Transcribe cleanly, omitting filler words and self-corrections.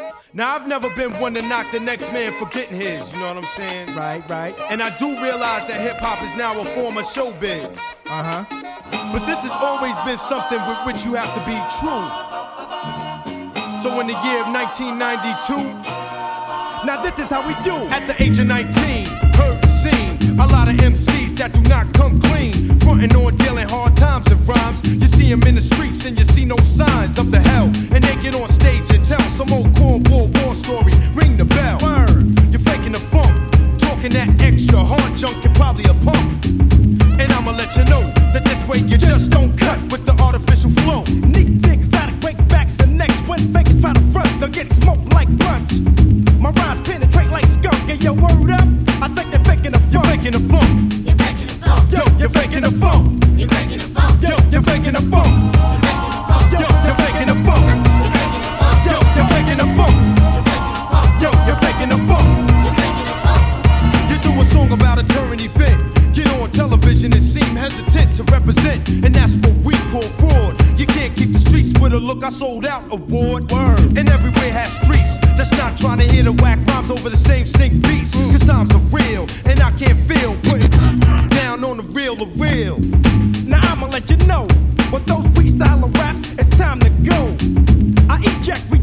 Now, I've never been one to knock the next man for getting his, you know what I'm saying? Right, right. And I do realize that hip-hop is now a form of showbiz. Uh-huh. But this has always been something with which you have to be true. So in the year of 1992, now this is how we do. at the age of 19, heard the scene. A lot of MCs that do not come clean, frontin' on dealing hard times and rhymes. You see them in the streets and you see no signs of the hell. And they get on stage and tell some old cornball war story. Ring the bell. Word. You're faking the funk, talking that extra hard junk. You're probably a punk. And I'ma let you know that this way you just don't cut with the artificial flow. Neat things, exotic breakbacks and necks. When fakers try to front, they'll get smoked like blunts. My rhymes penetrate like skunk. And your word up, I think they're faking the funk. You're faking the funk. You're faking the funk. Yo, you're faking the funk. You're faking the funk. Yo, you're faking the funk. Yo, you're faking the funk. Yo, you're faking the funk. Yo, you're faking the funk. You do a song about a current event, get on television and seem hesitant to represent, and that's what we call fraud. You can't keep the streets with a look I sold out award. Word. And everywhere has streets that's not trying to hear the whack rhymes over the same stink beats. Cause times are real, and I can't feel putting down on the real of real. Now I'ma let you know, with those freestyle raps, it's time to go. I eject,